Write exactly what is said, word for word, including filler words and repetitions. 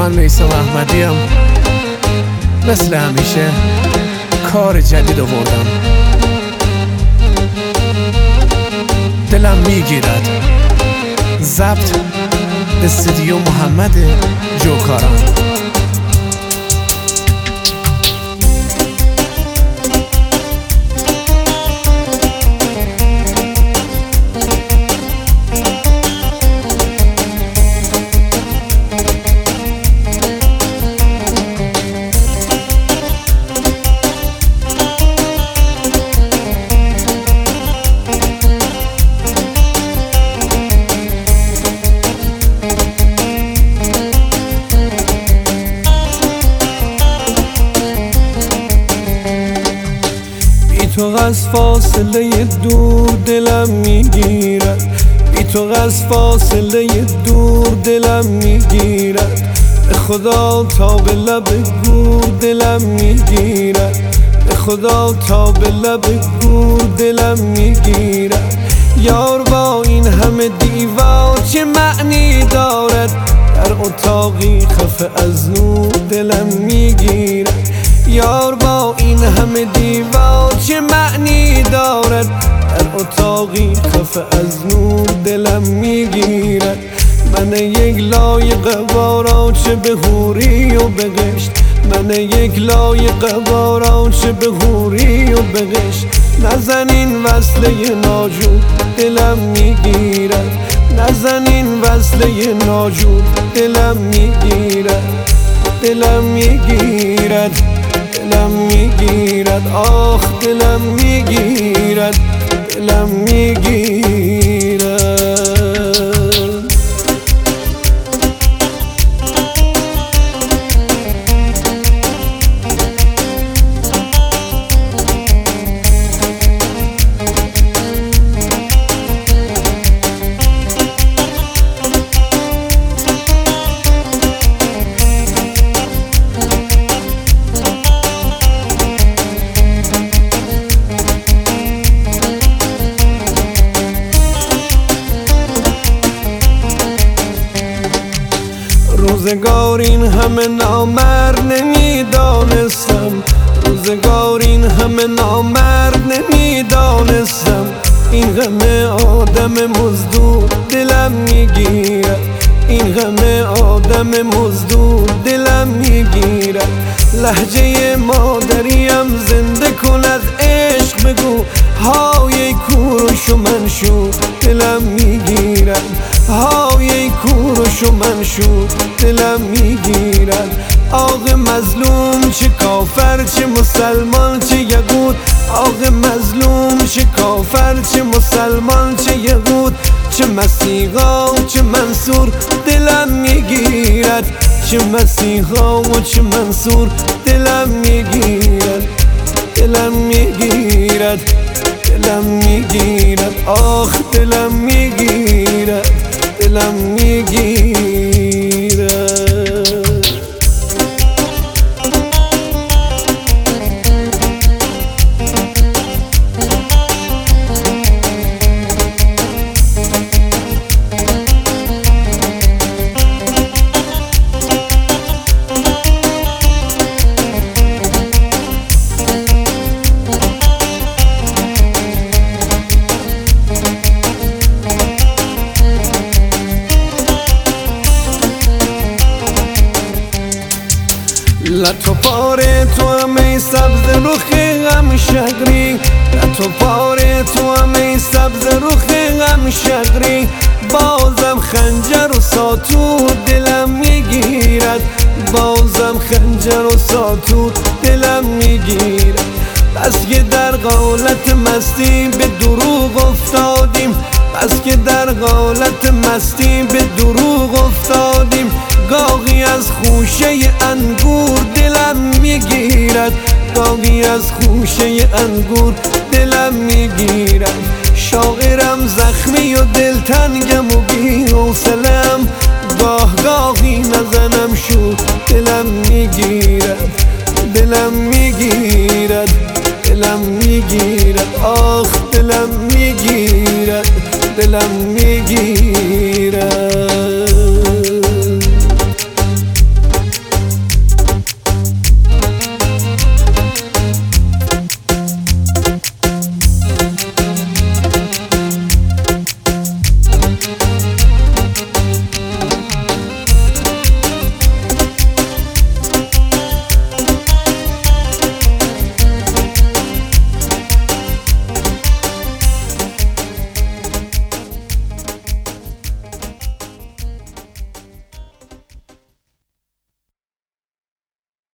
من میثم احمدیم. مثل همیشه کار جدید آوردم، دلم میگیرد. ضبط استودیو محمد جوکاران. تو از فاصله دور دلم میگیرد، بی تو از فاصله دور دلم میگیرد. به خدا تا به لب گور دلم میگیرد، به خدا تا به لب گور دلم میگیرد. یار با این همه دیوار چه معنی دارد، در اتاقی خفه از نور دلم میگیرد. یار با این همه دیوار چه معنی دارد، در اتاقی خفه از نور دلم میگیرد. من یک لای قوارا چه به حوری و به قشت، من یک لای قوارا چه به حوری و به قشت. نزنین وصله ناجور دلم میگیرد، نزنین وصله ناجور دلم میگیرد، دلم میگیرد، دلم میگیرد، آخ دلم میگیرد، دلم میگیرد. روزگار این همه نامرد نمیدانستم، روزگار این همه نامرد نمیدانستم. این غم آدم مزدور دلم میگیرد، این غم آدم مزدور دلم میگیرد. لهجه مادریم زنده کن از عشق بگو، های کوروش و منشور دلم میگیرد، های کوروش و منشور دلم میگیرد. آق مظلوم چه کافر چه مسلمان چه یهود، آق مظلوم چه کافر چه مسلمان چه یهود. چه مسیحا چه منصور دلم میگیرد، چه مسیحا و چه منصور دلم میگیرد، دلم میگیرد، دلم میگیرد، آخ دلم میگیرد، دلم میگیرد. لطو پاره تو همه سبز رخ غم شگری، لطو پاره تو همه سبز رخ غم شگری. بازم خنجر و ساطور دلم میگیرد، بازم خنجر و ساطور دلم میگیرد. بس که در غالت مستی به دروغ افتادیم، بس که در غالت مستی به دروغ افتادیم. گاهی از خوشه انگور دلم میگیرد، گاهی از خوشه انگور دلم میگیرد. شاعرم زخمی و دلتنگم و بی حوصله‌ام، گاه گاهی نزنم شور دلم میگیرد، دلم میگیرد، دلم میگیرد، آخ دلم میگیرد، دلم میگیرد.